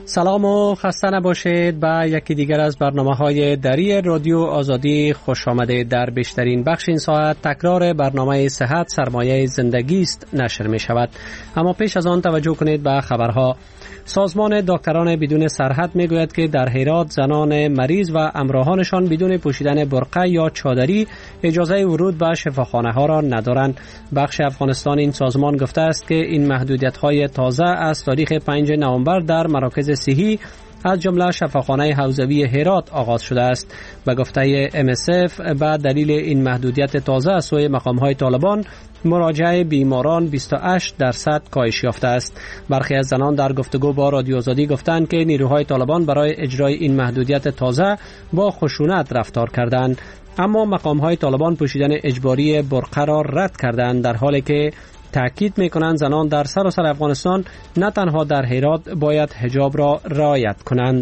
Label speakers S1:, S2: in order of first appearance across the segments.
S1: سلام و خسته نباشید. به یکی دیگر از برنامه‌های دری رادیو آزادی خوش آمدید. در بیشترین بخش این ساعت تکرار برنامه صحت سرمایه زندگی است نشر می شود. اما پیش از آن توجه کنید به خبرها. سازمان دکتران بدون سرحد می گوید که در هرات زنان مریض و همراهانشان بدون پوشیدن برقع یا چادری اجازه ورود به شفاخانه ها را ندارند. بخش افغانستان این سازمان گفته است که این محدودیت های تازه از تاریخ 5 نوامبر در مراکز صحی از جمله شفاخانه حوزوی هرات آغاز شده است. به گفته MSF به دلیل این محدودیت تازه از سوی مقام‌های طالبان مراجعه بیماران 28% کاهش یافته است. برخی از زنان در گفتگو با رادیو آزادی گفتند که نیروهای طالبان برای اجرای این محدودیت تازه با خشونت رفتار کردند، اما مقام‌های طالبان پوشیدن اجباری برقع را رد کردند، در حالی که تاکید می‌کنند زنان در سراسر افغانستان نه تنها در هرات باید حجاب را رعایت کنند.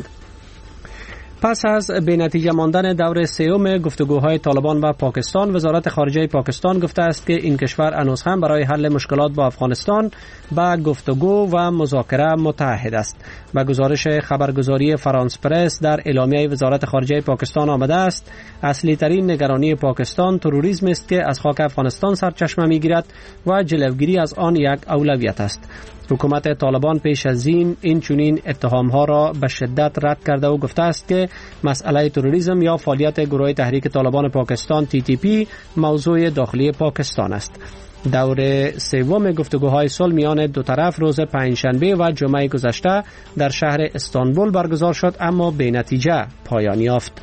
S1: پس از بی‌نتیجه ماندن دور سوم گفتگوهای طالبان و پاکستان، وزارت خارجه پاکستان گفته است که این کشور هنوز هم برای حل مشکلات با افغانستان به گفتگو و مذاکره متعهد است. به گزارش خبرگزاری فرانس پرس در اعلامیه وزارت خارجه پاکستان آمده است اصلی ترین نگرانی پاکستان تروریسم است که از خاک افغانستان سرچشمه می‌گیرد و جلوگیری از آن یک اولویت است. حکومت طالبان پیش از این چنین اتهام‌ها را به شدت رد کرده و گفته است که مسئله تروریسم یا فعالیت گروه تحریک طالبان پاکستان TTP موضوع داخلی پاکستان است. دور سوم گفتگوهای صلح میان دو طرف روز پنجشنبه و جمعه گذشته در شهر استانبول برگزار شد، اما بی نتیجه پایان یافت.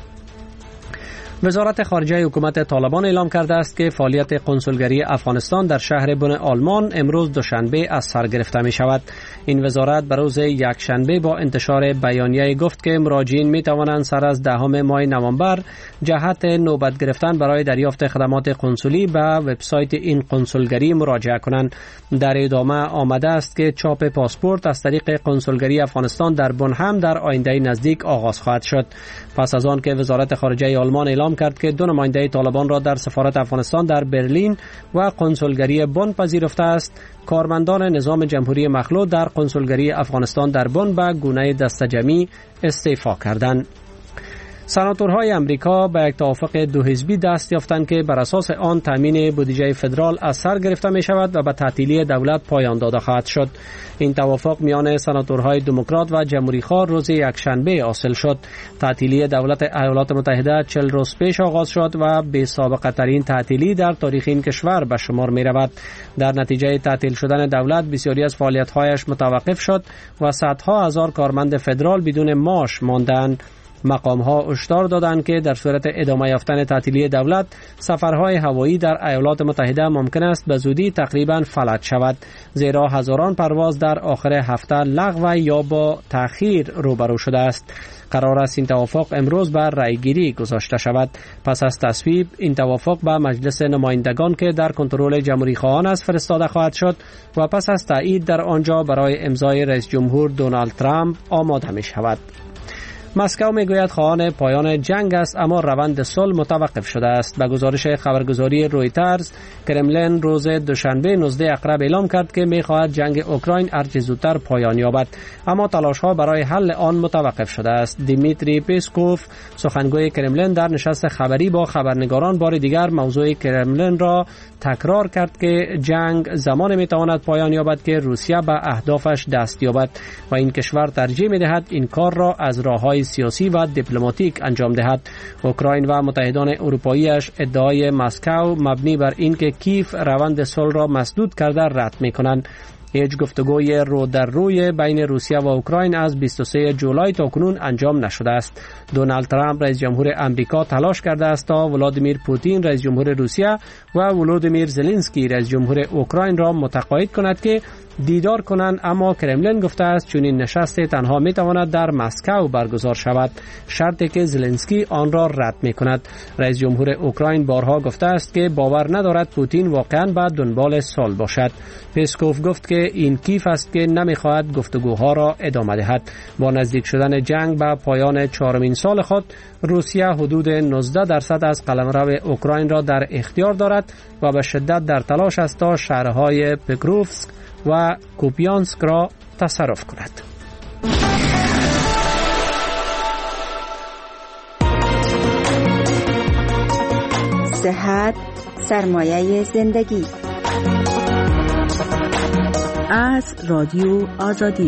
S1: وزارت خارجه حکومت طالبان اعلام کرده است که فعالیت قنسولگری افغانستان در شهر بن آلمان امروز دوشنبه از سر گرفته می شود. این وزارت به روز یکشنبه با انتشار بیانیه گفت که مراجعین می توانند سر از 10 ماه نوامبر جهت نوبت گرفتن برای دریافت خدمات قنسولی به وبسایت این قنسولگری مراجعه کنند. در ادامه آمده است که چاپ پاسپورت از طریق قنسولگری افغانستان در بن هم در آینده نزدیک آغاز خواهد شد. پس از آن که وزارت خارجه آلمان اعلام کرد که 2 نماینده طالبان را در سفارت افغانستان در برلین و قنسولگری بن پذیرفته است، کارمندان نظام جمهوری مخلوع در قنسولگری افغانستان در بن به گونه دسته‌جمعی استعفا کردند. سناتورهای امریکا به یک توافق 2 حزبی دست یافتند که بر اساس آن تامین بودجه فدرال از سر گرفته می شود و به تعطیلی دولت پایان داده خواهد شد. این توافق میان سناتورهای دموکرات و جمهوری خواه روز یکشنبه حاصل شد. تعطیلی دولت ایالات متحده 40 روز پیش آغاز شد و بی سابقه ترین تعطیلی در تاریخ این کشور به شمار می رود. در نتیجه تعطیل شدن دولت بسیاری از فعالیت‌هایش متوقف شد و صدها هزار کارمند فدرال بدون معاش ماندند. مقام‌ها هشدار دادند که در صورت ادامه یافتن تعطیلی دولت، سفرهای هوایی در ایالات متحده ممکن است به زودی تقریباً فلج شود، زیرا هزاران پرواز در آخر هفته لغو یا با تأخیر روبرو شده است. قرار است این توافق امروز بر رأیگیری گذاشته شود. پس از تصویب این توافق به مجلس نمایندگان که در کنترل جمهوری خواهان است فرستاده خواهد شد و پس از تایید در آنجا برای امضای رئیس جمهور دونالد ترامپ آماده می شود. مسکو میگوید خواهان پایان جنگ است، اما روند صلح متوقف شده است. به گزارش خبرگزاری رویترز، کرملین روز دوشنبه 19 اکتبر اعلام کرد که میخواهد جنگ اوکراین هرچه زودتر پایان یابد، اما تلاش‌ها برای حل آن متوقف شده است. دیمیتری پسکوف، سخنگوی کرملین، در نشست خبری با خبرنگاران بار دیگر موضوع کرملین را تکرار کرد که جنگ زمان میتواند پایان یابد که روسیه به اهدافش دست یابد و این کشور ترجیح میدهد این کار را از راه‌های سیاسی و دیپلماتیک انجام دهد. اوکراین و متحدان اروپایی‌اش ادعای مسکو مبنی بر این که کیف روند صلح را مسدود کرده رد می‌کنند. هیچ گفتگوی رو در روی بین روسیه و اوکراین از 23 جولای تا کنون انجام نشده است. دونالد ترامپ رئیس جمهور امریکا تلاش کرده است تا ولادیمیر پوتین رئیس جمهور روسیه و ولودیمیر زلنسکی رئیس جمهور اوکراین را متقاعد کند که دیدار کنند، اما کرملین گفته است چنین نشستی تنها میتواند در مسکو برگزار شود، شرطی که زلنسکی آن را رد میکند. رئیس جمهور اوکراین بارها گفته است که باور ندارد پوتین واقعا به دنبال صلح باشد. پسکوف گفت که این کیف است که نمیخواهد گفتگوها را ادامه دهد. با نزدیک شدن جنگ به پایان 4مین سال خود، روسیه حدود 19% از قلمرو اوکراین را در اختیار دارد و به شدت در تلاش است تا شهرهای پکروفسک و کوپیانسک را تصرف کند.
S2: صحت سرمایه زندگی.
S3: از رادیو آزادی.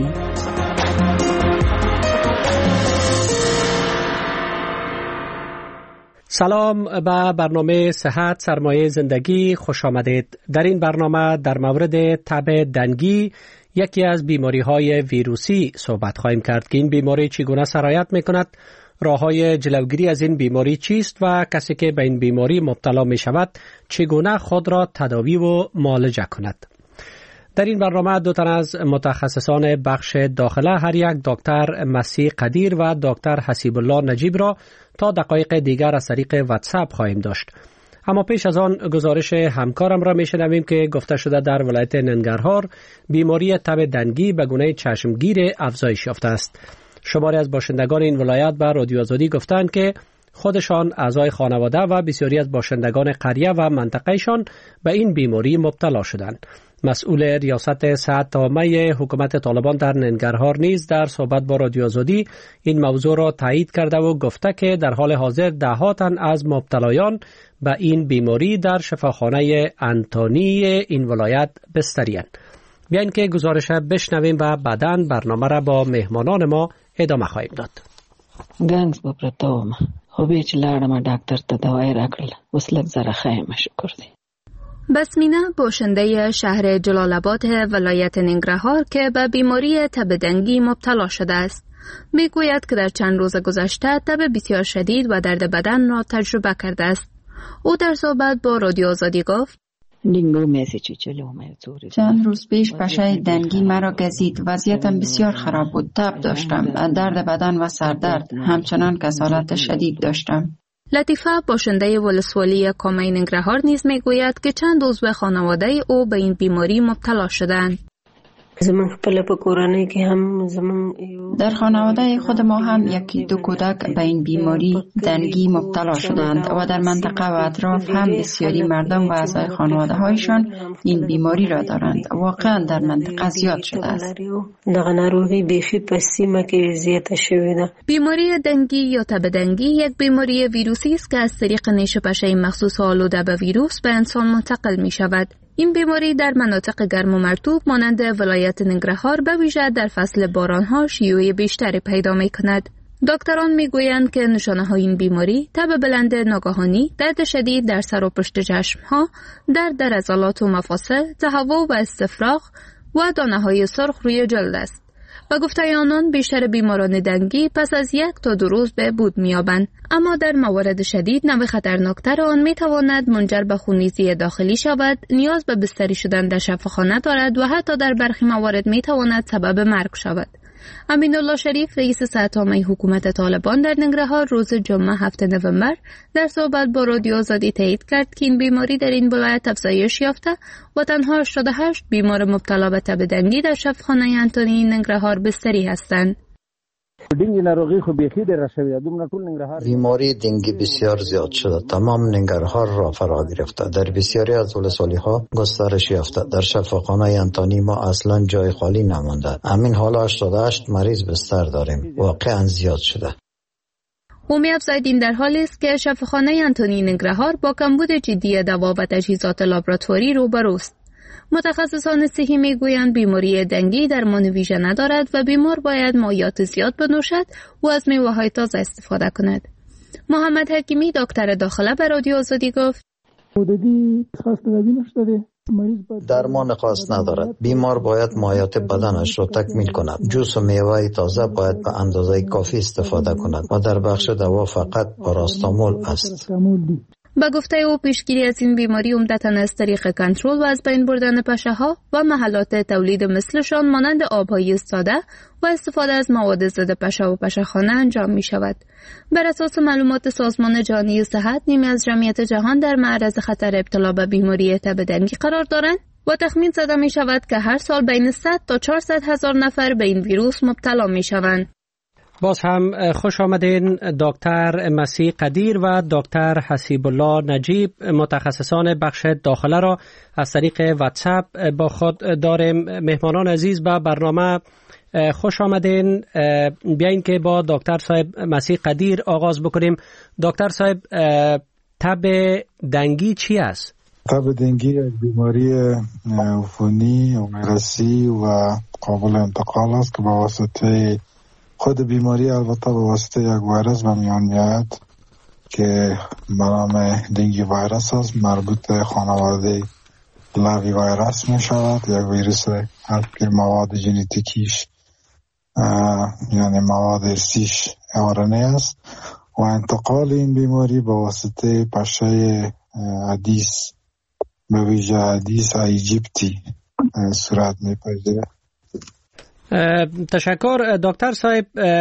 S1: سلام به برنامه صحت سرمایه زندگی خوش آمدید. در این برنامه در مورد تب دنگی، یکی از بیماری‌های ویروسی صحبت خواهیم کرد که این بیماری چگونه سرایت می‌کند، راه‌های جلوگیری از این بیماری چیست و کسی که به این بیماری مبتلا می‌شود چگونه خود را تداوی و معالجه کند. در این برنامه دو تن از متخصصان بخش داخله، هر یک دکتر مسیح قدیر و دکتر حسیب الله نجیب را تا دقایق دیگر از طریق واتساپ خواهیم داشت. اما پیش از آن گزارش همکارم را میشنویم که گفته شده در ولایت ننگرهار بیماری تب دنگی به گونه چشمگیر افزایش یافته است. شماری از باشندگان این ولایت به رادیو آزادی گفتند که خودشان، اعضای خانواده و بسیاری از باشندگان قریه و منطقهشان به این بیماری مبتلا شدند. مسئول ریاست صحت عامه حکومت طالبان در ننگرهار نیز در صحبت با رادیو آزادی این موضوع را تایید کرده و گفته که در حال حاضر ده‌ها تن از مبتلایان به این بیماری در شفاخانه انتونی این ولایت بستری‌اند. بیاین که گزارش بشنویم و بعداً برنامه را با مهمانان ما ادامه خواهیم داد.
S4: گنگز بپرتاوم خوبی چې لاړم ډاکټر ته دوايي راکړل، اوس لږ زره ښه یم، شکر دی.
S5: بسمینه باشنده شهر جلال آباد ولایت ننگرهار که به بیماری تب دنگی مبتلا شده است میگوید که در چند روز گذشته تب بسیار شدید و درد بدن را تجربه کرده است. او در صحبت با رادیو آزادی گفت:
S6: چند روز پیش پشه دنگی مرا گزید. وضعیتم بسیار خراب بود. تب داشتم، درد بدن و سردرد، همچنان کسالت شدید داشتم.
S5: لطیفه باشنده ولسوالی کامه ننگرهار نیز میگوید که چند عضو خانواده او به این بیماری مبتلا شدند.
S6: در خانواده خود ما هم یکی دو کودک به این بیماری دنگی مبتلا شدند و در منطقه و اطراف هم بسیاری مردم و اعضای خانواده هایشان این بیماری را دارند. واقعا در منطقه زیاد شده است.
S5: بیماری دنگی یا تب دنگی یک بیماری ویروسی است که از طریق نیش پشه مخصوص آلوده به ویروس به انسان منتقل می شود. این بیماری در مناطق گرم و مرطوب مانند ولایت ننگرهار به ویژه در فصل بارانها شیوع بیشتری پیدا می کند. دکتران می گویند که نشانه های این بیماری تب بلند ناگهانی، درد شدید در سر و پشت چشمها، درد در عضلات و مفاصل، تهوع و استفراغ و دانه های سرخ روی جلد است. و گفته آنان بیشتر بیماران دنگی پس از 1 تا 2 روز بهبود می‌یابند، اما در موارد شدید نوع خطرناکتر آن می‌تواند منجر به خونریزی داخلی شود، نیاز به بستری شدن در شفاخانه دارد و حتی در برخی موارد می‌تواند سبب مرگ شود. امین‌الله شریف رئیس صحت عامه حکومت طالبان در ننگرهار روز جمعه 7 نوامبر در صحبت با رادیو آزادی تایید کرد که این بیماری در این ولایت افزایش یافته و تنها 88 بیمار مبتلا به تب دنگی در شفاخانه انتونی ننگرهار بستری هستند.
S7: بیماری دنگی بسیار زیاد شده، تمام ننگرهار را فرا گرفته، در بسیاری از ولسوالی‌ها گسترش یافته. در شفاخانه انتونی ما اصلا جای خالی نمانده. همین حالا 88 مریض بستر داریم، واقعا زیاد شده.
S5: او می‌افزاید این در حالی است که شفاخانه انتونی ننگرهار با کمبود جدی دوا و تجهیزات لابراتواری روبروست. متخصصان صحی میگویند بیماری دنگی درمان ویژه ندارد و بیمار باید مایعات زیاد بنوشد و از میوه‌های تازه استفاده کند. محمد حکیمی دکتر داخله به رادیو آزادی گفت:
S7: درمان خاص ندارد. بیمار باید مایعات بدنش را تکمیل کند. جوس و میوه تازه باید به اندازه کافی استفاده کند و در بخش دوا فقط پاراستامول است.
S5: با گفته او پیشگیری از این بیماری عمدتاً از طریق کنترل و از بین بردن پشه‌ها و محلات تولید مثلشان مانند آب‌های ساده و استفاده از مواد ضد پشه و پشه‌خانه انجام می شود. بر اساس معلومات سازمان جهانی صحت، نیمی از جمعیت جهان در معرض خطر ابتلا به بیماری تب دنگی قرار دارند و تخمین زده می شود که هر سال بین 100 تا 400 هزار نفر به این ویروس مبتلا می شوند.
S1: باز هم خوش آمدین دکتر مسیح قدیر و دکتر حسیب الله نجیب، متخصصان بخش داخله را از طریق واتساپ با خود داریم. مهمانان عزیز به برنامه خوش آمدین. بیاین که با دکتر صاحب مسیح قدیر آغاز بکنیم. دکتر صاحب، تب دنگی چی است؟
S8: تب دنگی یک بیماری عفونی و ویروسی و قابل انتقال است که به واسطه خود بیماری البته به واسطه یک ویروس به میان میاد که به نام دنگی ویروس است، مربوط خانواده لاوی ویروس می شود. یک ویروس هست که مواد ژنتیکیش یعنی مواد ارثیش RNA است و انتقال این بیماری به واسطه پشه ادیس به ویژه ادیس ایجیپتی صورت می‌پذیرد.
S1: تشکر دکتر صاحب.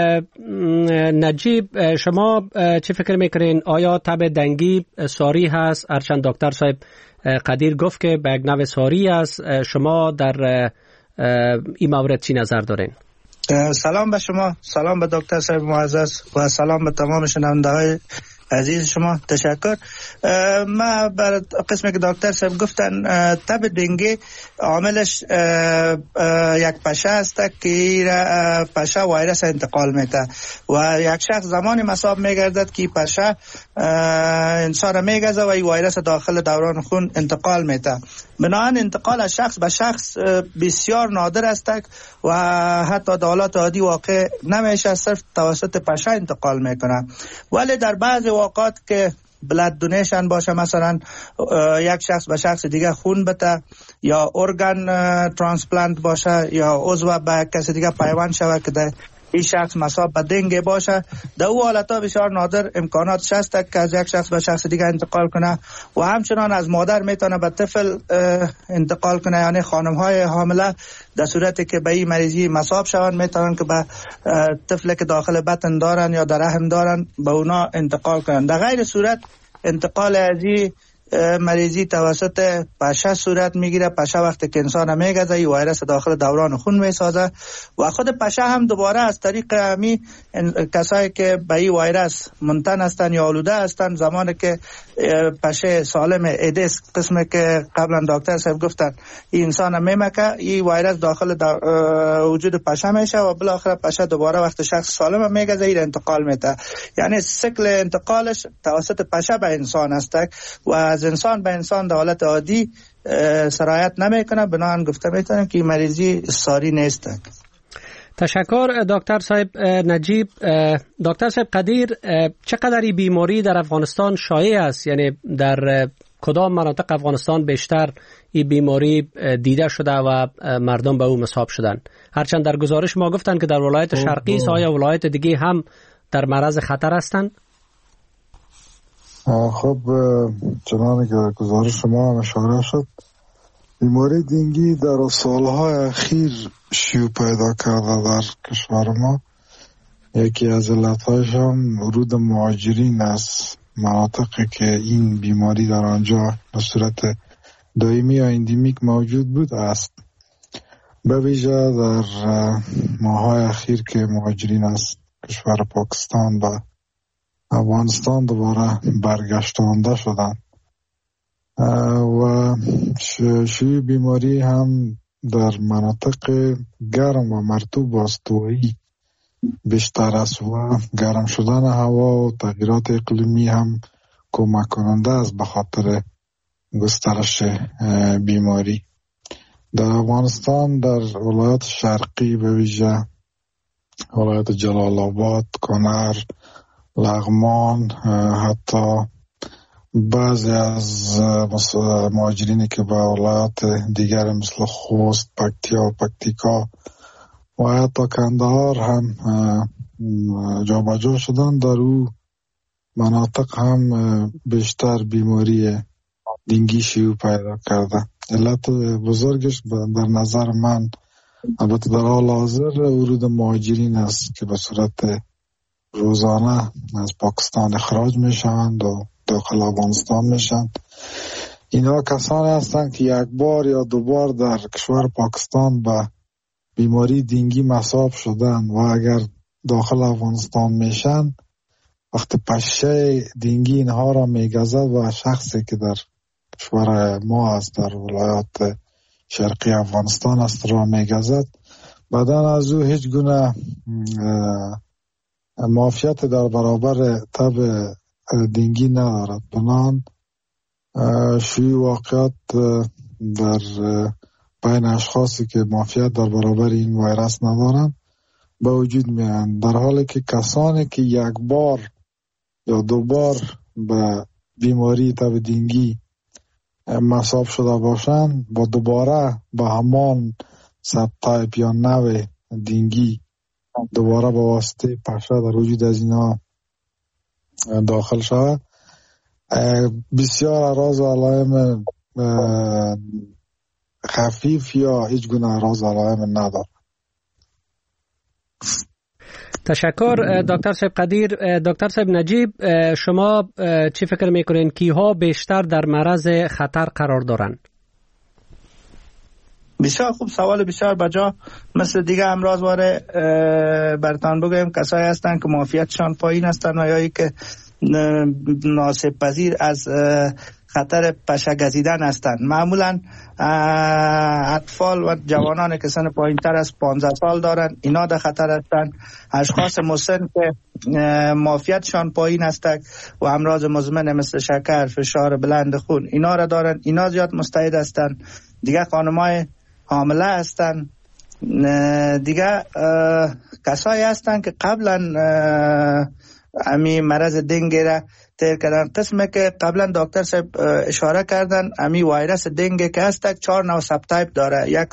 S1: نجیب، شما چه فکر میکنین؟ آیا تب دنگی ساری هست؟ هرچند دکتر صاحب قدیر گفت که به یک نوع ساری است، شما در این مورد چی نظر دارین؟
S9: سلام به شما، سلام به دکتر صاحب معزز و سلام به تمام شنونده‌های عزیز شما. تشکر. ما بر قسمی که دکتر صاحب گفتن تب دنگی عاملش یک پشه است که پشه ویروس انتقال میده و یک شخص زمانی مصاب میگردد که پشه انسان میگزه و این ویروس داخل دوران خون انتقال میده. بنابراین انتقال از شخص به شخص بسیار نادر است و حتی در حالات عادی واقع نمیشه، صرف توسط پشه انتقال میکنه. ولی در بعض اوقات که بلد دونیشن باشه، مثلا یک شخص به شخص دیگه خون بده یا ارگان ترانسپلانت باشه یا عضو به کسی دیگه پیوند شود که این شخص مصاب به دنگ باشه، در او حالتا بسیار نادر امکانات هست که از یک شخص به شخص دیگه انتقال کنه و همچنان از مادر میتونه به طفل انتقال کنه، یعنی خانم های حامله در صورتی که به این مریضی مصاب شوند میتونن که به طفلی که داخل بطن دارن یا در رحم دارن به اونا انتقال کنن. در غیر صورت انتقال از این مریضی توسط پشه صورت میگیره. پشه وقتی که انسان میگزه این ویروس داخل دوران خون میسازه و خود پشه هم دوباره از طریق همی کسایی که به این ویروس منتن هستن یا آلوده هستن، زمانی که پشه سالم ایدیس قسمی که قبلا دکتر صاحب گفتن این انسان میمکه، این ویروس داخل وجود پشه میشه و بالاخره پشه دوباره وقتی شخص سالم میگزه این انتقال میده. یعنی سیکل انتقالش توسط پشه به انسان است و از انسان به انسان در حالت عادی سرایت نمیکنه. بنابراین گفته میتونیم که این مریضی ساری نیست.
S1: تشکر دکتر صاحب نجیب. دکتر صاحب قدیر، چقدر این بیماری در افغانستان شایع است؟ یعنی در کدام مناطق افغانستان بیشتر این بیماری دیده شده و مردم به او مصاب شدن؟ هرچند در گزارش ما گفتن که در ولایت شرقی است، آیا ولایت دیگه هم در معرض خطر هستند؟
S8: خب چنانه که گزارش شما هم اشاره شد، بیماری دنگی در سالهای اخیر شیوع پیدا کرده در کشور ما. یکی از علتهایش هم ورود مهاجرین از مناطقی که این بیماری در آنجا به صورت دائمی یا اندیمیک موجود بود است. به ویژه در ماه‌های اخیر که مهاجرین از کشور پاکستان و افغانستان دوباره برگشتانده شدند و شیوع بیماری هم در مناطق گرم و مرطوب و استوایی بیشتر است و گرم شدن هوا و تغییرات اقلیمی هم کمک کننده است به خاطر گسترش بیماری. در افغانستان در ولایت شرقی به ویژه ولایت جلال آباد، کنر، لغمان، حتی بعضی از مهاجرینی که به ولایات دیگر مثل خوست، پکتیا و پکتیکا و حتی کندهار هم جابجا شدن، در او مناطق هم بیشتر بیماری دنگی شیوع پیدا کرده. علت بزرگش در نظر من البته در حال حاضر ورود مهاجرین است که به صورت روزانه از پاکستان اخراج میشوند و داخل افغانستان میشن. اینا کسانی هستند که یک بار یا دو بار در کشور پاکستان به بیماری دنگی مصاب شدن و اگر داخل افغانستان میشن، وقتی پشه دنگی اینها را میگزد و شخصی که در کشور ما است در ولایات شرقی افغانستان است را میگزد، بدن از او هیچ گونه معافیت در برابر تب دنگی ندارد. بنان شیوع واقعات در بین اشخاصی که معافیت در برابر این ویروس ندارند به وجود میاند، در حالی که کسانی که یک بار یا دو بار به بیماری تب دنگی مصاب شده باشند با دوباره به همان سب تایپ یا نوع دنگی دوباره به واسطه پشه در وجود از اینا داخل شود، بسیار اعراض و علائم خفیف یا هیچ گونه اعراض و علائم ندارد.
S1: تشکر دکتر صاحب قدیر. دکتر صاحب نجیب، شما چی فکر میکنین کیها بیشتر در معرض خطر قرار دارند؟
S9: بسیار خوب، سوال بسیار بجا. مثل دیگه امراض واره برتان بگویم کسایی هستند که معافیتشان پایین هستند و یا که ناسب پذیر از خطر پشه گزیدن هستند. معمولا اطفال و جوانان که سن پایین تر از 15 سال دارند اینا در خطر هستند. اشخاص مسن که معافیتشان پایین هستند و امراض مزمن مثل شکر، فشار بلند خون اینا را دارند، اینا زیاد مستعد هستند. دیگه خانمای حامله هستند. دیگه کسایی هستند که قبلا امی مرض دنگ را تیر کردن. قسمه که قبلا دکتر صاحب اشاره کردن امی ویروس دنگ که هستک 4 نوع سب تایپ داره. یک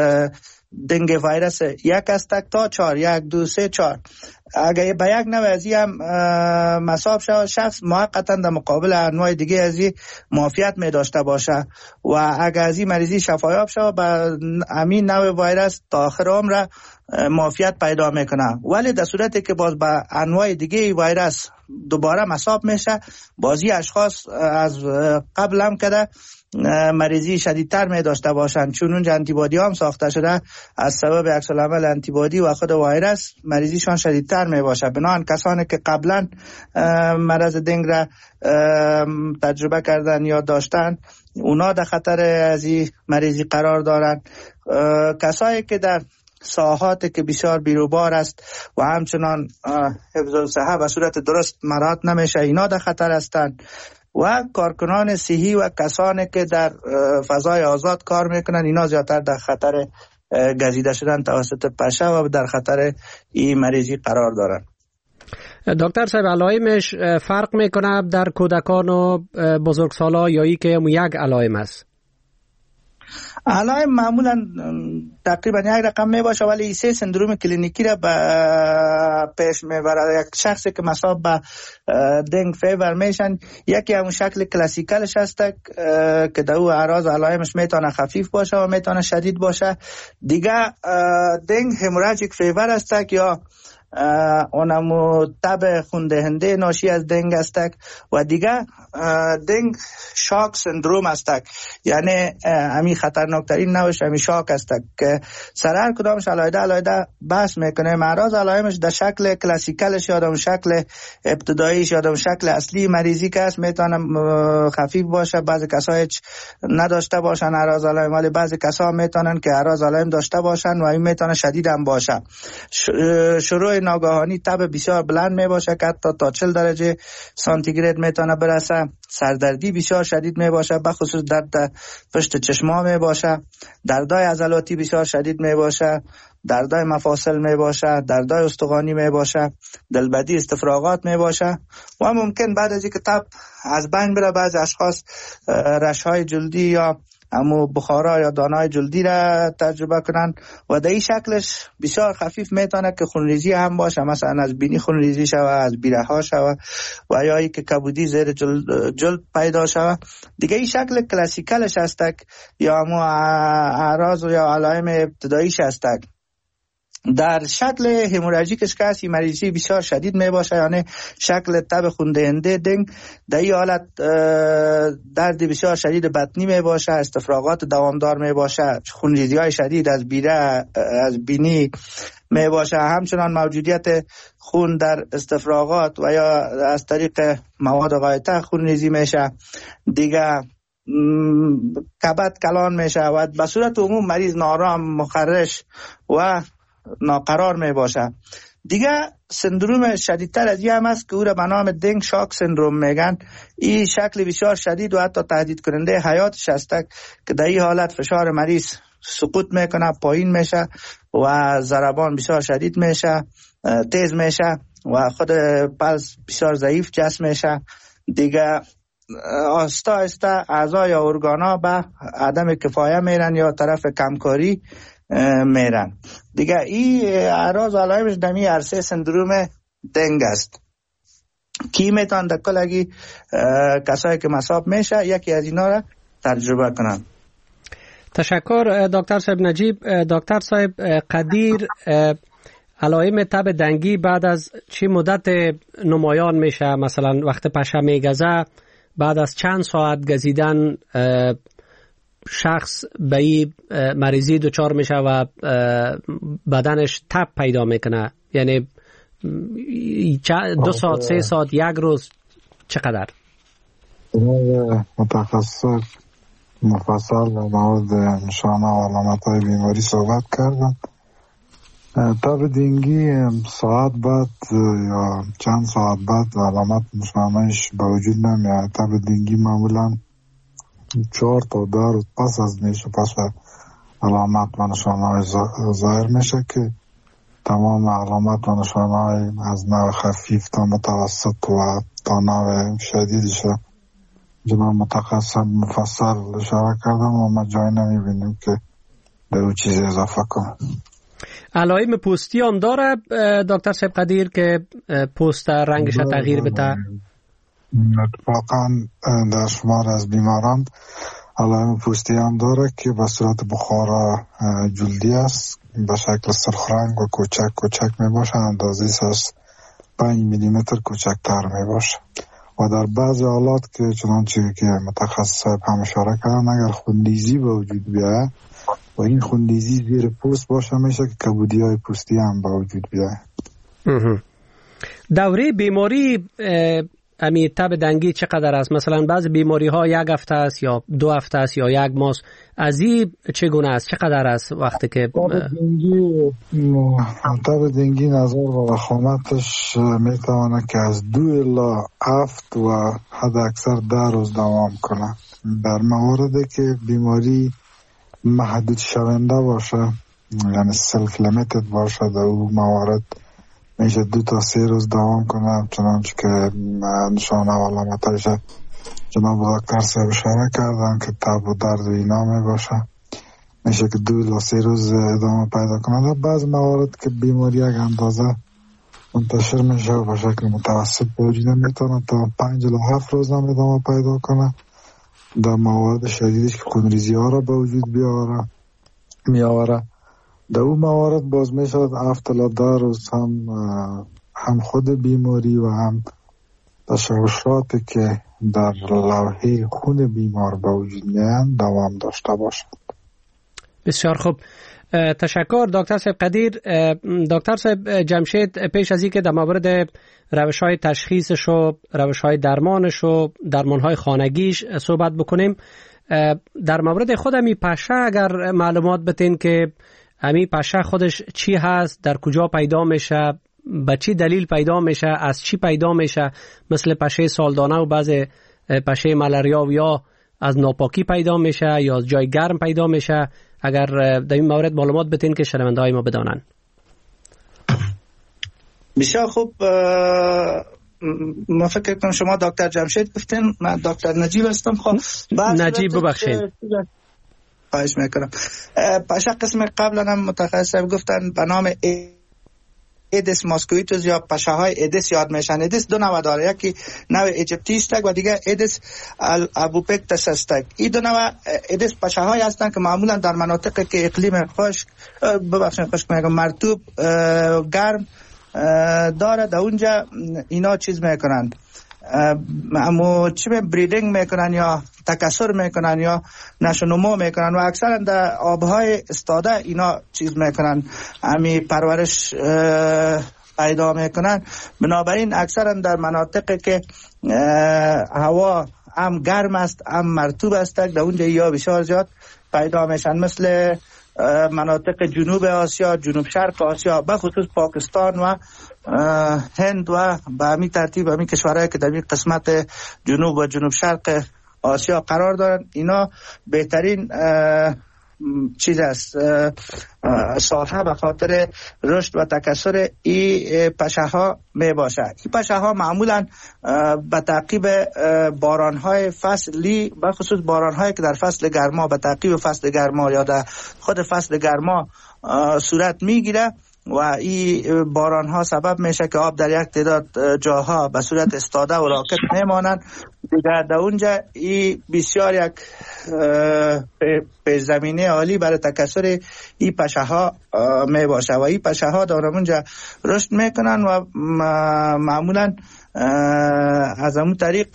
S9: دنگ ویروس یک هستک تا 4، 1 2 3 4. اگر به یک نوع ازی هم مصاب شود شخص موقتا در مقابل انواع دیگه ازی معافیت می داشته باشه و اگر ازی مریضی شفایاب شود به همین نوع ویروس تا آخر عمر معافیت پیدا میکنه. ولی در صورتی که باز به انواع دیگه ویروس دوباره مصاب میشه، بازی اشخاص از قبل هم کده مریضی شدیدتر می داشته باشند، چون اونجا انتیبادی هم ساخته شده از سبب عکس العمل انتیبادی و خود ویروس مریضیشان شدیدتر می باشه. بنابراین کسانی که قبلا مرض دنگ را تجربه کردن یا داشتن اونا در خطر از این مریضی قرار دارن. کسایی که در ساحات که بسیار بیروبار است و همچنان حفظ الصحه به صورت درست مراعات نمیشه اینا در خطر هستند و کارکنان صحی و کسانی که در فضای آزاد کار میکنن اینا زیادتر در خطر گزیده شدن توسط پشه و در خطر این مریضی قرار دارن.
S1: دکتر صاحب علائمش فرق میکنه در کودکان و بزرگسالا یا ای که یک علائم است؟
S9: علائم معمولا تقریبا یک رقم می باشه ولی سه سندروم کلینیکی را به پیش میبره. یک شخصی که مصاب به دنگ فیور میشن، یکی همون شکل کلاسیکالش هست که در او اعراض و علائمش میتونه خفیف باشه و میتونه شدید باشه. دیگه دنگ هموراژیک فیور هست یا اونمو تب خوندهنده ناشی از دنگ است و دیگه دنگ شاک سندروم است، یعنی همین خطرناکترین نوش همین شاک است که سر هر کدامش علاوه بحث میکنه. اعراض علائمش در شکل کلاسیکالش یا در شکل ابتداییش یا در شکل اصلی مریضی که است میتونه خفیف باشه، بعضی کسا هیچ نداشته باشن اعراض علائم، ولی بعضی کسا میتونن که اعراض علائم داشته باشن و این میتونه شدید هم باشه. شروع ناگهانی تب بسیار بلند می باشه که حتی تا 40 درجه سانتیگراد میتونه برسه. سردردی بسیار شدید می باشه، بخصوص درد پشت چشما می باشه. دردای عضلاتی بسیار شدید می باشه، دردای مفاصل می باشه، دردای استخوانی می باشه، دلبدی، استفراغات می باشه و ممکن بعد از اینکه تب از بین بره بعض اشخاص رشهای جلدی یا امو بخارا یا دانای جلدی را تجربه کنن و در این شکلش بسیار خفیف میتونه که خونریزی هم باشه، مثلا از بینی خونریزی شوه، از بیره ها شوه و یا ای که کبودی زیر جلد پیدا شوه. دیگه این شکل کلاسیکالش هستک یا امو اعراض یا علائم ابتداییش هستک. در شکل هموراژیکش که هستی مریضی بسیار شدید می باشه، یعنی شکل تب خوندهنده دنگ. در این حالت درد بسیار شدید بطنی می باشه، استفراغات دوامدار می باشه، خونریزی های شدید از بیره، از بینی می باشه، همچنان موجودیت خون در استفراغات و یا از طریق مواد غایطه خونریزی میشه. دیگه کبد کلان میشه و به صورت عموم مریض نارام، مخرش و ناقرار می باشه. دیگه سندروم شدیدتر از این هم است که او را به نام دنگ شاک سندروم میگن. این شکل بسیار شدید و حتی تهدید کننده حیاتش است که در این حالت فشار مریض سقوط میکنه، پایین میشه و ضربان بسیار شدید میشه، تیز میشه و خود پلس بسیار ضعیف جسم میشه. دیگه آستا آستا اعضا یا ارگانا به عدم کفایه میرن یا طرف کمکاری میرن. دیگه این اعراض و علائمش دمی عرصه سندروم دنگ است. کی میتون در کلگی کسایی که مصاب میشه یکی از اینا را تجربه کنن.
S1: تشکر دکتر صاحب نجیب. دکتر صاحب قدیر، علائم تب دنگی بعد از چی مدت نمایان میشه؟ مثلا وقت پشه میگزه بعد از چند ساعت گزیدن شخص به این مریضی دچار میشه و بدنش تب پیدا میکنه؟ یعنی 2 ساعت 3 ساعت 1 روز چقدر؟
S8: متخصص مفصل و مواد نشانه و علامت های بیماری صحبت کردن. تب دنگی ساعت بعد یا چند ساعت بعد علامت نشانهش به وجود نمیاد. تب دنگی معمولا 4 تا 10 روز پس از نیش پس علامت و نشانه ظاهر میشه که تمام علامت و نشانه از نوع خفیف تا متوسط و تا نوع شدیدش جناب متخصص مفصل اشاره کردم و ما جای نمیبینیم که در او چیزی اضافه کنم.
S1: علائم پوستی هم داره دکتر صاحب قدیر که پوست رنگش تغییر بده؟
S8: اتفاقا در شمار از بیماران علائم پوستی هم داره که به صورت بخارا جلدی است، به شکل سرخ رنگ و کوچک می باشه، اندازه از 5 میلیمتر کوچکتر می باشه و در بعض حالات که چنانچه که متخصص هم اشاره کردن اگر خونریزی به وجود بیاید و این خونریزی زیر پوست باشه میشه که کبودی های پوستی هم به وجود بیاید.
S1: دوره بیماری امی تب دنگی چقدر است؟ مثلا بعض بیماری ها 1 هفته است یا 2 هفته است یا 1 ماه. از این چگونه است؟ چقدر است وقتی که
S8: تب دنگی نظر و وخامتش میتونه که از 2 الی 7 و حد اکثر 10 روز دوام کنه. در مواردی که بیماری محدود شونده باشه یعنی سلف لیمیتد باشه در اون موارد میشه 2 تا 3 روز دوام کنه، چنانچه که نشانه و علامتش جناب دکتر صاحب اشاره کردن که تب و درد و اینا می باشه میشه که 2 تا 3 روز ادامه پیدا کنه. در بعض موارد که بیماری یک اندازه منتشر میشه و به شکل متوسط به وجود میتونه تا 5 تا 7 روز هم ادامه پیدا کنه. در موارد شدیدش که خونریزی ها را به وجود میآوره در اون موارد باز می شود 7 تا 10 روز هم خود بیماری و هم تشوشاتی که در لوحه خون بیمار به وجود میان دوام داشته باشد.
S1: بسیار خوب، تشکر دکتر صاحب قدیر. دکتر صاحب جمشید، پیش از اینکه در مورد روش‌های تشخیصش و روش‌های درمانش و درمان‌های خانگیش صحبت بکنیم، در مورد خود امی پشه اگر معلومات بتین که امی پشه خودش چی هست، در کجا پیدا میشه، به چی دلیل پیدا میشه، از چی پیدا میشه، مثل پشه سالدانه و بعض پشه ملاریا و یا از ناپاکی پیدا میشه یا از جای گرم پیدا میشه، اگر در این مورد معلومات بتین که شنونده‌های ما بدانن.
S9: بسیار خوب، ما فکر کنم شما دکتر جمشید گفتین، من دکتر نجیب هستم. خب
S1: نجیب ببخشید،
S9: خواهش میکنم. پشه قسم قبلا هم متخصص گفتن به نام ایدس ماسکویتوس یا پشه های ایدس یاد میشن. ایدس 2 نوع داره، یکی نوع ایجپتی است و دیگه ایدس ابوپکتس است. این 2 نوع ایدس پشه های هستند که معمولا در مناطقی که اقلیم خشک میگم مرطوب گرم داره در اونجا اینا چیز میکنند، اما چی بریدینگ میکنن یا تکثر میکنن یا نشو نمو میکنن و اکثرا در آبهای استاده اینا چیز میکنن، همی پرورش پیدا میکنن. بنابراین اکثرا در مناطقی که هوا هم گرم است هم مرطوب است در اونجا یا بسیار زیاد پیدا میشن، مثل مناطق جنوب آسیا، جنوب شرق آسیا، بخصوص پاکستان و هند و به همین ترتیب همین کشورهایی که در این قسمت جنوب و جنوب شرق آسیا قرار دارن، اینا بهترین چیز است ساحه به خاطر رشد و تکثر این پشه ها می باشد. این پشه ها معمولا به تعقیب باران های فصلی، به خصوص باران هایی که در فصل گرما به تعقیب فصل گرما یا در خود فصل گرما صورت می گیره و این باران ها سبب میشه که آب در یک تعداد جاها به صورت استاده و راکت میمانند. دیگر در اونجا این بسیار یک پیش زمینه عالی برای تکثر این پشه ها می باشه و این پشه ها در اونجا رشد میکنن و معمولا از همون طریق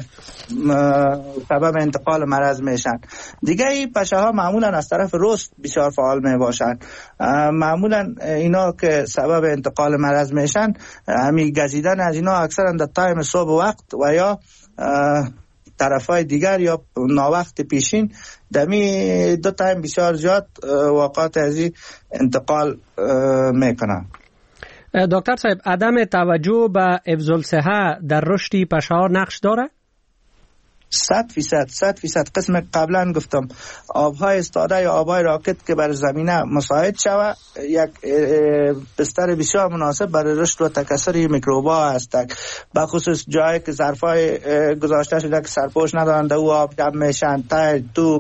S9: سبب انتقال مرض میشن. دیگه این پشه ها معمولا از طرف رست بسیار فعال می باشن. معمولا اینا که سبب انتقال مرض میشن، همین گزیدن از اینا اکثرا در تایم صبح وقت و یا طرفای دیگر یا ناوقت پیشین، دمی دو تایم بسیار زیاد واقعات از این انتقال میکنن.
S1: دکتر صاحب، عدم توجه به حفظ الصحه در رشد پشه ها نقش داره؟
S9: 100% قسم قبلا گفتم آبهای استاده یا آبهای راکت که بر زمینه مساعد شود یک بستر بسیار مناسب برای رشد و تکثر میکروبا هست. به خصوص جایی که ظرفای گذاشته شده که سرپوش ندارند او آب جمع میشن، تای توپ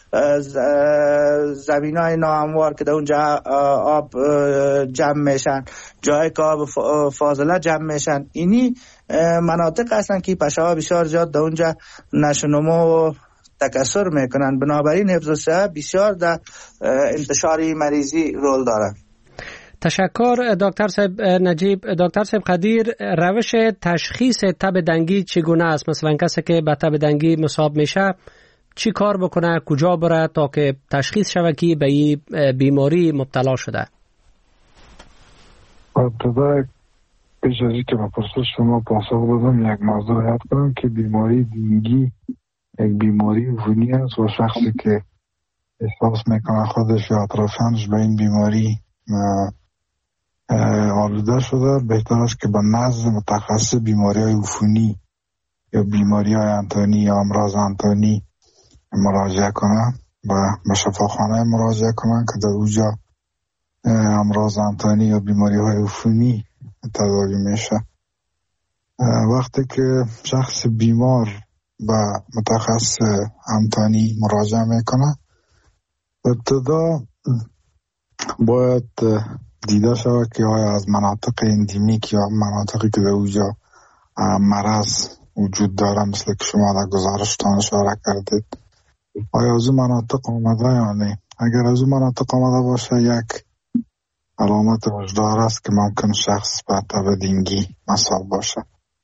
S9: زمینای ناهموار که در اونجا آب جمع میشن، جایی که آب فاضله جمع میشن، اینی مناطق هستن که پشه ها بسیار زیاد در اونجا نشو نمو و تکثر میکنن. بنابراین حفظ الصحه بسیار در انتشار مریضی رول داره.
S1: تشکر دکتر صاحب نجیب. دکتر صاحب قدیر، روش تشخیص تب دنگی چگونه است؟ مثلا کسی که به تب دنگی مصاب میشه چی کار بکنه، کجا بره تا که تشخیص شود که به این بیماری مبتلا شده؟
S8: پیش از اینکه به پرسش شما پاسخ بدم، یک موضوع یاد کنم که بیماری دنگی یک بیماری عفونی است و شخصی که احساس میکنه خودش یا اطرافیانش به این بیماری آلوده شده، بهتر است که به نزد متخصص بیماری های عفونی یا بیماری های انتانی یا امراض انتانی مراجعه کنه و به شفاخانه مراجعه کنه که در اونجا امراض انتانی یا بیماری های عفونی تداوی میشه. وقتی که شخص بیمار به متخصص انتانی مراجعه میکنه، ابتدا باید دیده شود که آیا از مناطق اندیمیک یا مناطقی که در اونجا مرض وجود داره مثل که شما در گزارشتان اشاره کردید، آیا از اون مناطق آمده یا نه. اگر از اون مناطق آمده باشه، یک علامت وجدار است که ممکن شخص به تب دنگی مصاب باشه.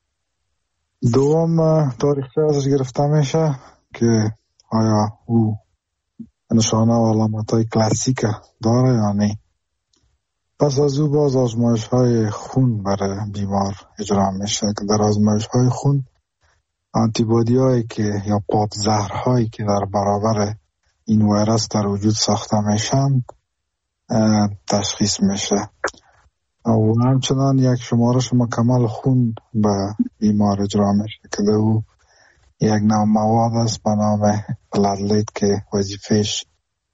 S8: دوم، تاریخچه ازش گرفته میشه که آیا او نشانه و علامت های کلاسیک داره یا نه. پس از او باز آزمایش های خون برای بیمار اجرا میشه که در آزمایش های خون آنتیبادی هایی که یا پادزهر هایی که در برابر این ویروس در وجود ساخته میشند تشخیص میشه و همچنان یک شمارش مکمل خون به بیمار اجرا میشه که در او یک نوع مواد است به نام پلاتلیت که وظیفهش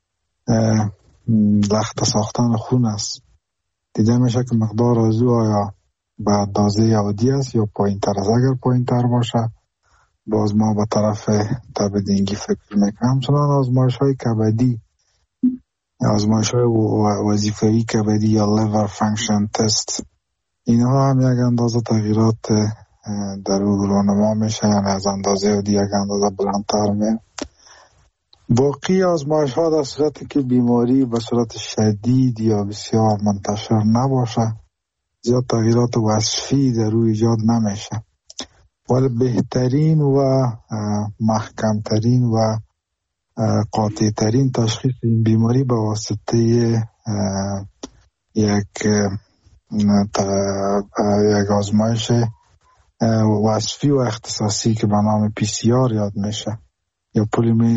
S8: لخت ساختن خون است. دیده میشه که مقدار از او آیا به اندازه عادی است یا پایین تر است. اگر پایین تر باشه باز ما به طرف تب دنگی فکر میکنم. همچنان آزمایش های کبدی، آزمایش های وظیفه‌ای کبدی یا لیور فانکشن تست، اینها هم یک اندازه تغییرات در او رونما میشه، یعنی از اندازه عادی یک اندازه بلندتر میشه. باقی آزمایش ها در صورتی که بیماری به صورت شدید یا بسیار منتشر نباشه، زیاد تغییرات وصفی در او ایجاد نمیشه، ولی بهترین و محکمترین و قاطعترین تشخیص این بیماری به واسطه یک آزمایش وصفی و اختصاصی که به نام PCR یاد میشه یا